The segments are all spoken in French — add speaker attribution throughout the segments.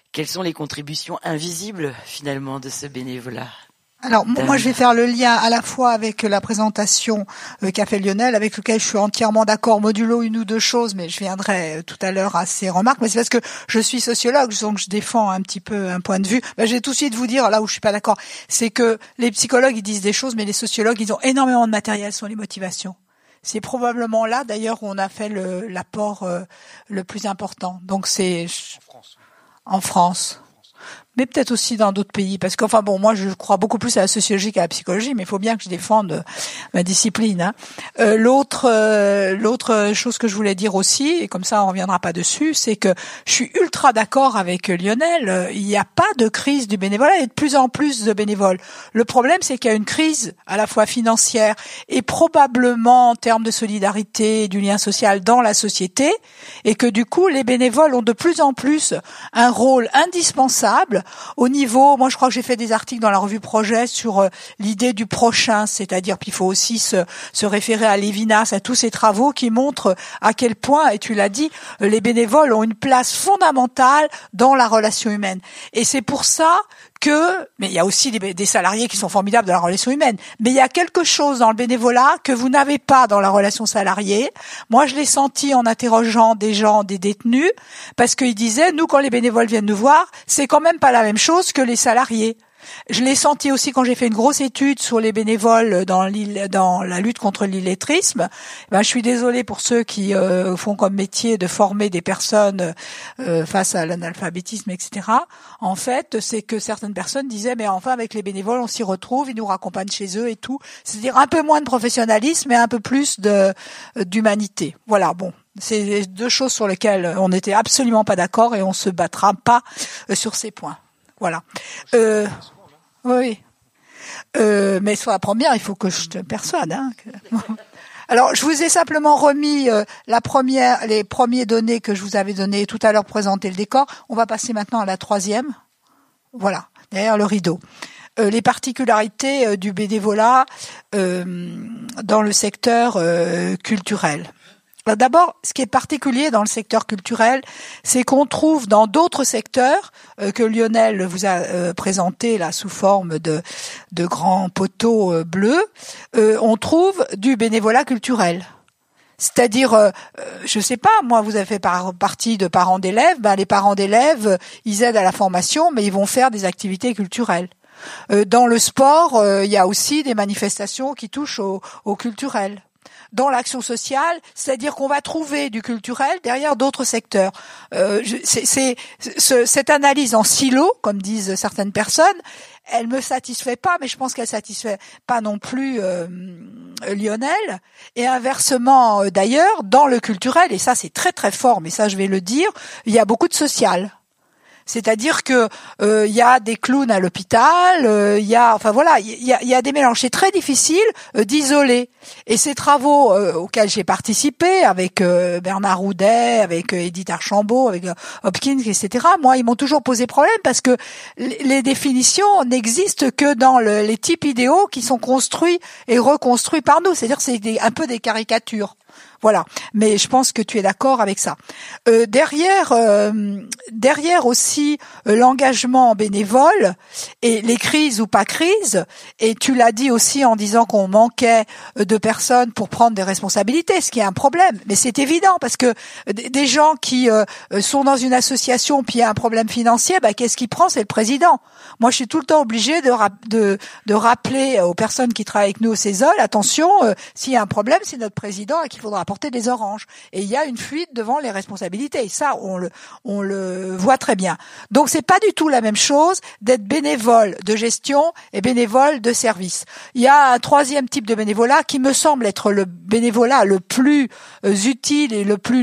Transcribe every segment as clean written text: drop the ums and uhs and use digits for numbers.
Speaker 1: Quelles sont les contributions invisibles finalement de ce bénévolat?
Speaker 2: Alors moi je vais faire le lien à la fois avec la présentation qu'a fait Lionel, avec lequel je suis entièrement d'accord, modulo une ou deux choses, mais je viendrai tout à l'heure à ces remarques. Mais c'est parce que je suis sociologue, donc je défends un petit peu un point de vue. Je vais tout de suite vous dire là où je suis pas d'accord, c'est que les psychologues ils disent des choses, mais les sociologues ils ont énormément de matériel sur les motivations. C'est probablement là d'ailleurs où on a fait l'apport le plus important. Donc c'est en France. Mais peut-être aussi dans d'autres pays, parce qu'enfin bon, moi je crois beaucoup plus à la sociologie qu'à la psychologie, mais il faut bien que je défende ma discipline. Hein. L'autre chose que je voulais dire aussi, et comme ça on reviendra pas dessus, c'est que je suis ultra d'accord avec Lionel. Il n'y a pas de crise du bénévolat, il y a de plus en plus de bénévoles. Le problème, c'est qu'il y a une crise à la fois financière et probablement en termes de solidarité et du lien social dans la société, et que du coup les bénévoles ont de plus en plus un rôle indispensable au niveau, moi je crois que j'ai fait des articles dans la revue Projet sur l'idée du prochain, c'est-à-dire qu'il faut aussi se référer à Lévinas, à tous ces travaux qui montrent à quel point, et tu l'as dit, les bénévoles ont une place fondamentale dans la relation humaine. Et c'est pour ça mais il y a aussi des salariés qui sont formidables dans la relation humaine, mais il y a quelque chose dans le bénévolat que vous n'avez pas dans la relation salariée. Moi, je l'ai senti en interrogeant des gens, des détenus, parce qu'ils disaient, nous, quand les bénévoles viennent nous voir, c'est quand même pas la même chose que les salariés. Je l'ai senti aussi quand j'ai fait une grosse étude sur les bénévoles dans la lutte contre l'illettrisme. Je suis désolée pour ceux qui font comme métier de former des personnes face à l'analphabétisme, etc. En fait, c'est que certaines personnes disaient, mais enfin avec les bénévoles, on s'y retrouve, ils nous raccompagnent chez eux et tout. C'est-à-dire un peu moins de professionnalisme et un peu plus d'humanité. Voilà, bon. C'est deux choses sur lesquelles on n'était absolument pas d'accord et on se battra pas sur ces points. Voilà. Oui. Mais sur la première, il faut que je te persuade. Hein, Alors, je vous ai simplement remis les premières données que je vous avais données tout à l'heure, présenter le décor. On va passer maintenant à la troisième. Voilà, derrière le rideau. Les particularités du bénévolat dans le secteur culturel. D'abord, ce qui est particulier dans le secteur culturel, c'est qu'on trouve dans d'autres secteurs que Lionel vous a présenté là sous forme de grands poteaux bleus, on trouve du bénévolat culturel. C'est-à-dire, je sais pas, moi, vous avez fait partie de parents d'élèves, les parents d'élèves, ils aident à la formation, mais ils vont faire des activités culturelles. Dans le sport, il y a aussi des manifestations qui touchent au culturel. Dans l'action sociale, c'est-à-dire qu'on va trouver du culturel derrière d'autres secteurs. Cette analyse en silo, comme disent certaines personnes, elle me satisfait pas, mais je pense qu'elle satisfait pas non plus Lionel. Et inversement, d'ailleurs, dans le culturel, et ça c'est très très fort, mais ça je vais le dire, il y a beaucoup de social. C'est-à-dire que il y a des clowns à l'hôpital, il y a des mélanges. C'est très difficile d'isoler. Et ces travaux auxquels j'ai participé avec Bernard Roudet, avec Edith Archambault, avec Hopkins, etc. Moi, ils m'ont toujours posé problème parce que les définitions n'existent que dans les types idéaux qui sont construits et reconstruits par nous. C'est-à-dire c'est un peu des caricatures. Voilà, mais je pense que tu es d'accord avec ça. Derrière aussi l'engagement bénévole et les crises ou pas crises, et tu l'as dit aussi en disant qu'on manquait de personnes pour prendre des responsabilités, ce qui est un problème. Mais c'est évident parce que des gens qui sont dans une association puis il y a un problème financier, qu'est-ce qui prend? C'est le président. Moi, je suis tout le temps obligée de rappeler aux personnes qui travaillent avec nous au CESOL, attention, s'il y a un problème, c'est notre président et qu'il faudra apporter des oranges. Et il y a une fuite devant les responsabilités. Et ça, on le voit très bien. Donc, c'est pas du tout la même chose d'être bénévole de gestion et bénévole de service. Il y a un troisième type de bénévolat qui me semble être le bénévolat le plus utile et le plus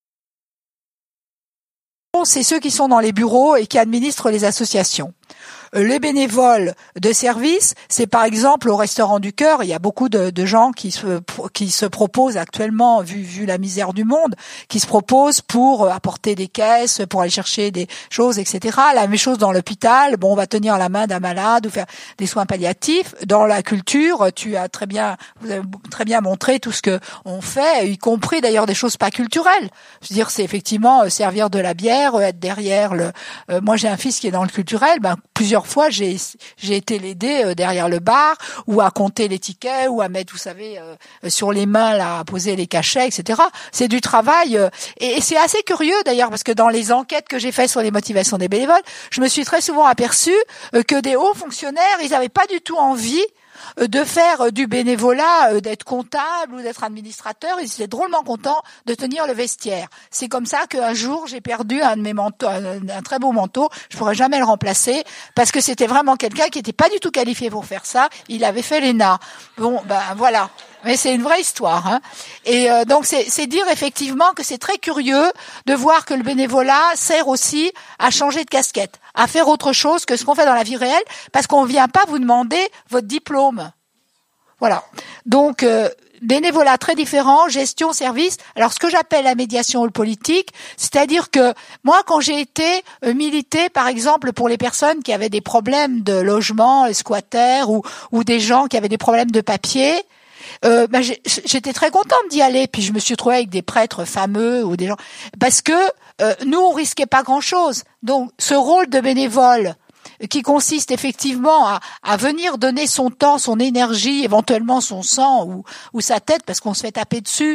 Speaker 2: c'est ceux qui sont dans les bureaux et qui administrent les associations. Les bénévoles de service, c'est par exemple au Restaurant du Cœur, il y a beaucoup de gens qui se proposent actuellement, vu la misère du monde, qui se proposent pour apporter des caisses, pour aller chercher des choses, etc. La même chose dans l'hôpital. Bon, on va tenir la main d'un malade ou faire des soins palliatifs. Dans la culture, vous avez très bien montré tout ce que on fait, y compris d'ailleurs des choses pas culturelles. Je veux dire, c'est effectivement servir de la bière, être derrière moi j'ai un fils qui est dans le culturel, plusieurs fois j'ai été l'aider derrière le bar, ou à compter les tickets, ou à mettre, vous savez, sur les mains là, à poser les cachets, etc. C'est du travail, et c'est assez curieux d'ailleurs, parce que dans les enquêtes que j'ai faites sur les motivations des bénévoles, je me suis très souvent aperçue que des hauts fonctionnaires, ils n'avaient pas du tout envie de faire du bénévolat, d'être comptable ou d'être administrateur. Ils étaient drôlement contents de tenir le vestiaire. C'est comme ça qu'un jour, j'ai perdu un de mes manteaux, un très beau manteau. Je pourrais jamais le remplacer parce que c'était vraiment quelqu'un qui était pas du tout qualifié pour faire ça. Il avait fait l'ENA. Bon, voilà. Mais c'est une vraie histoire, hein. Et donc c'est dire effectivement que c'est très curieux de voir que le bénévolat sert aussi à changer de casquette, à faire autre chose que ce qu'on fait dans la vie réelle, parce qu'on vient pas vous demander votre diplôme. Voilà. Donc bénévolat très différent, gestion, service. Alors ce que j'appelle la médiation politique, c'est-à-dire que moi quand j'ai été militer par exemple pour les personnes qui avaient des problèmes de logement, les squatters ou des gens qui avaient des problèmes de papier, j'étais très contente d'y aller, puis je me suis trouvée avec des prêtres fameux ou des gens, parce que nous on risquait pas grand-chose. Donc ce rôle de bénévole qui consiste effectivement à venir donner son temps, son énergie, éventuellement son sang ou sa tête parce qu'on se fait taper dessus,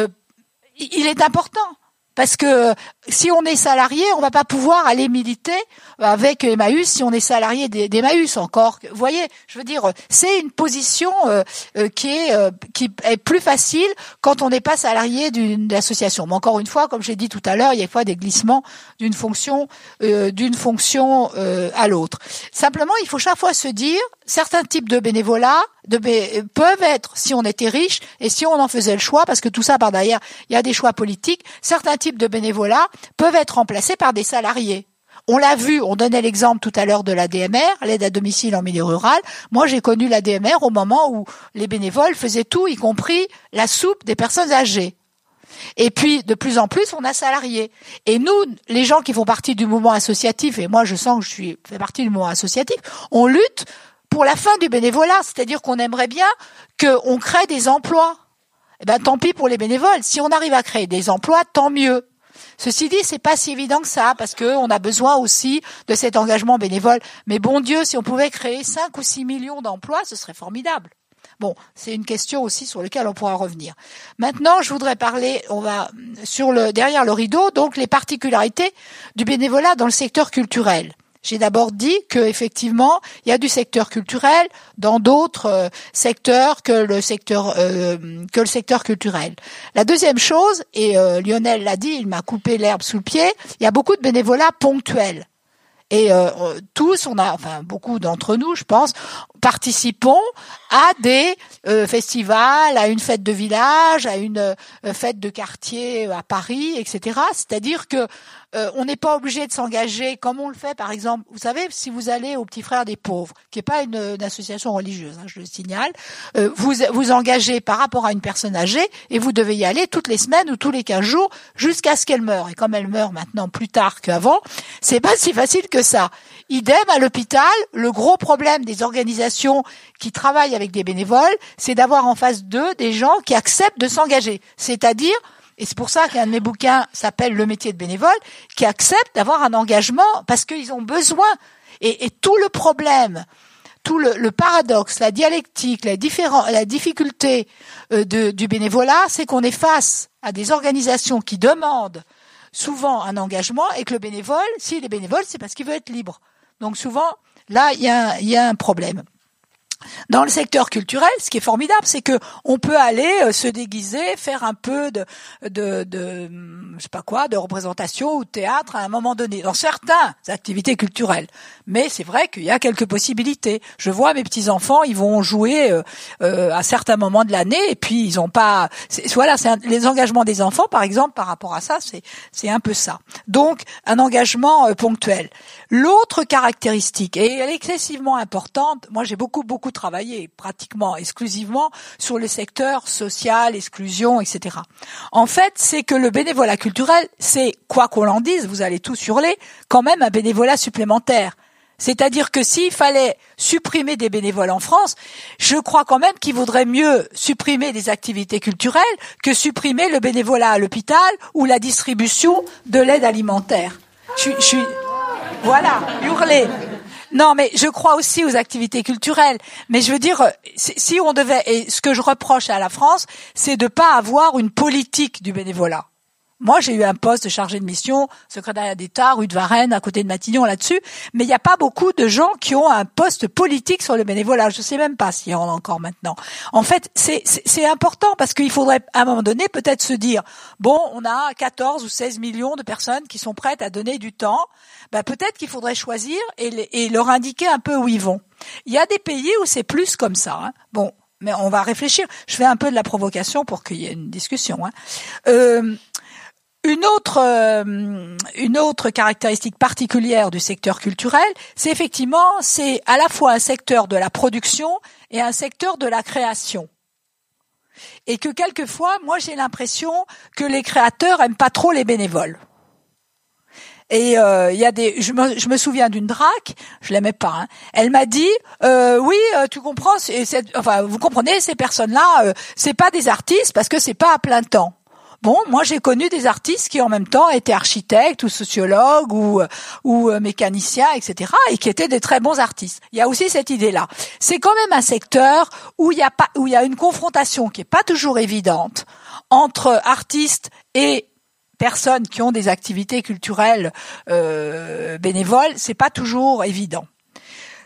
Speaker 2: il est important. Parce que si on est salarié, on va pas pouvoir aller militer avec Emmaüs si on est salarié d'Emmaüs encore. Vous voyez, je veux dire, c'est une position qui est plus facile quand on n'est pas salarié d'une association. Mais encore une fois, comme j'ai dit tout à l'heure, il y a fois des glissements d'une fonction à l'autre. Simplement, il faut chaque fois se dire, certains types de bénévolat peuvent être, si on était riche et si on en faisait le choix, parce que tout ça par derrière, il y a des choix politiques, certains types de bénévolat peuvent être remplacés par des salariés. On l'a vu, on donnait l'exemple tout à l'heure de l'ADMR, l'aide à domicile en milieu rural. Moi, j'ai connu l'ADMR au moment où les bénévoles faisaient tout, y compris la soupe des personnes âgées. Et puis, de plus en plus, on a salariés. Et nous, les gens qui font partie du mouvement associatif, et moi, je sens que je fais partie du mouvement associatif, on lutte pour la fin du bénévolat. C'est-à-dire qu'on aimerait bien qu'on crée des emplois. Tant pis pour les bénévoles. Si on arrive à créer des emplois, tant mieux. Ceci dit, c'est pas si évident que ça, parce que on a besoin aussi de cet engagement bénévole. Mais bon Dieu, si on pouvait créer 5 ou 6 millions d'emplois, ce serait formidable. Bon, c'est une question aussi sur laquelle on pourra revenir. Maintenant, je voudrais parler, derrière le rideau, donc les particularités du bénévolat dans le secteur culturel. J'ai d'abord dit que effectivement, il y a du secteur culturel dans d'autres secteurs que le secteur culturel. La deuxième chose, et Lionel l'a dit, il m'a coupé l'herbe sous le pied, il y a beaucoup de bénévolat ponctuel. Et beaucoup d'entre nous, je pense, participons à des festivals, à une fête de village, à une fête de quartier à Paris, etc. C'est-à-dire que on n'est pas obligé de s'engager comme on le fait, par exemple. Vous savez, si vous allez au Petit Frère des Pauvres, qui est pas une association religieuse, hein, je le signale, vous engagez par rapport à une personne âgée et vous devez y aller toutes les semaines ou tous les 15 jours jusqu'à ce qu'elle meure. Et comme elle meurt maintenant plus tard qu'avant, c'est pas si facile que ça. Idem à l'hôpital, le gros problème des organisations qui travaillent avec des bénévoles, c'est d'avoir en face d'eux des gens qui acceptent de s'engager. C'est-à-dire, et c'est pour ça qu'un de mes bouquins s'appelle Le métier de bénévole, qui acceptent d'avoir un engagement parce qu'ils ont besoin. Et tout le problème, tout le paradoxe, la dialectique, la difficulté du bénévolat, c'est qu'on est face à des organisations qui demandent souvent un engagement et que le bénévole, s'il est bénévole, c'est parce qu'il veut être libre. Donc souvent, là, il y a un problème. Dans le secteur culturel, ce qui est formidable, c'est que on peut aller se déguiser, faire un peu de je sais pas quoi, de représentation ou de théâtre à un moment donné, dans certaines activités culturelles. Mais c'est vrai qu'il y a quelques possibilités. Je vois mes petits-enfants, ils vont jouer à certains moments de l'année et puis ils ont pas... les engagements des enfants, par exemple, par rapport à ça, c'est un peu ça. Donc, un engagement ponctuel. L'autre caractéristique, et elle est excessivement importante, moi j'ai beaucoup travaillé, pratiquement exclusivement, sur le secteur social, exclusion, etc. En fait, c'est que le bénévolat culturel, c'est, quoi qu'on en dise, vous allez tous hurler, quand même un bénévolat supplémentaire. C'est-à-dire que s'il fallait supprimer des bénévoles en France, je crois quand même qu'il vaudrait mieux supprimer des activités culturelles que supprimer le bénévolat à l'hôpital ou la distribution de l'aide alimentaire. Voilà, hurler. Non, mais je crois aussi aux activités culturelles. Mais je veux dire, si on devait, et ce que je reproche à la France, c'est de pas avoir une politique du bénévolat. Moi, j'ai eu un poste de chargé de mission, secrétariat d'État, rue de Varennes, à côté de Matignon, là-dessus. Mais il n'y a pas beaucoup de gens qui ont un poste politique sur le bénévolat. Je sais même pas s'il y en a encore maintenant. En fait, c'est important parce qu'il faudrait, à un moment donné, peut-être se dire, bon, on a 14 ou 16 millions de personnes qui sont prêtes à donner du temps. Ben, peut-être qu'il faudrait choisir et leur indiquer un peu où ils vont. Il y a des pays où c'est plus comme ça, hein. Bon, mais on va réfléchir. Je fais un peu de la provocation pour qu'il y ait une discussion, hein. Une autre caractéristique particulière du secteur culturel, c'est effectivement, c'est à la fois un secteur de la production et un secteur de la création. Et que quelquefois, moi j'ai l'impression que les créateurs aiment pas trop les bénévoles. Et il y a je me souviens d'une drac, je l'aimais pas, hein. Elle m'a dit oui, tu comprends, vous comprenez, ces personnes-là, c'est pas des artistes parce que c'est pas à plein temps. Bon, moi j'ai connu des artistes qui en même temps étaient architectes ou sociologues ou mécaniciens, etc. et qui étaient des très bons artistes. Il y a aussi cette idée-là. C'est quand même un secteur où il y a une confrontation qui est pas toujours évidente entre artistes et personnes qui ont des activités culturelles bénévoles. C'est pas toujours évident.